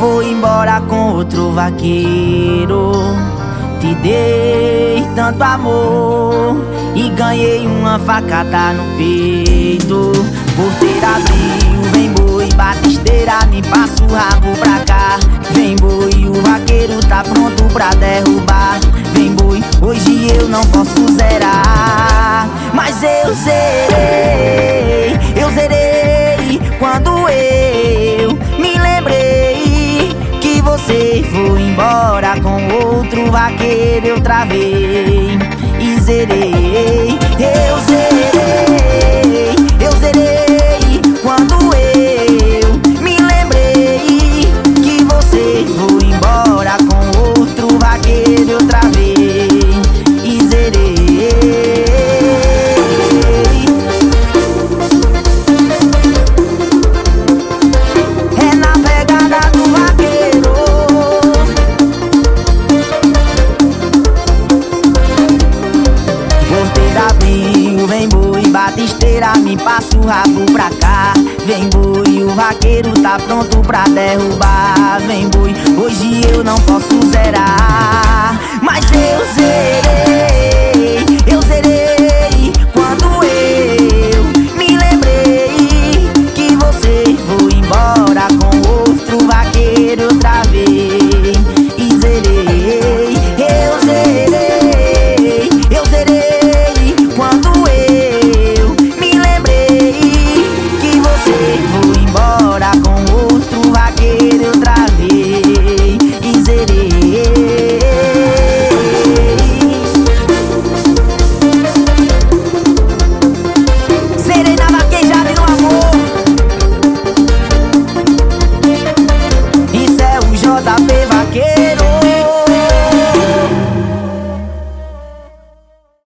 foi embora com outro vaqueiro. Te dei tanto amor e ganhei uma facada no peito. Porteira abriu, vem boi, batisteira, me passa o rabo pra cá. Vem boi, o vaqueiro tá pronto pra derrubar. Vem boi, hoje eu não posso zerar, mas eu zerei quando eu me lembrei que você foi embora com outro vaqueiro. Eu travei e zerei. Eu zerei quando eu me lembrei que você foi embora com outro vaqueiro. Eu travei e zerei. É na pegada do vaqueiro. Porteira abriu, vem boi, batisteira, me passa o rabo pra cá. Vem boi, o vaqueiro tá pronto pra derrubar. Vem boi, hoje eu não posso zerar.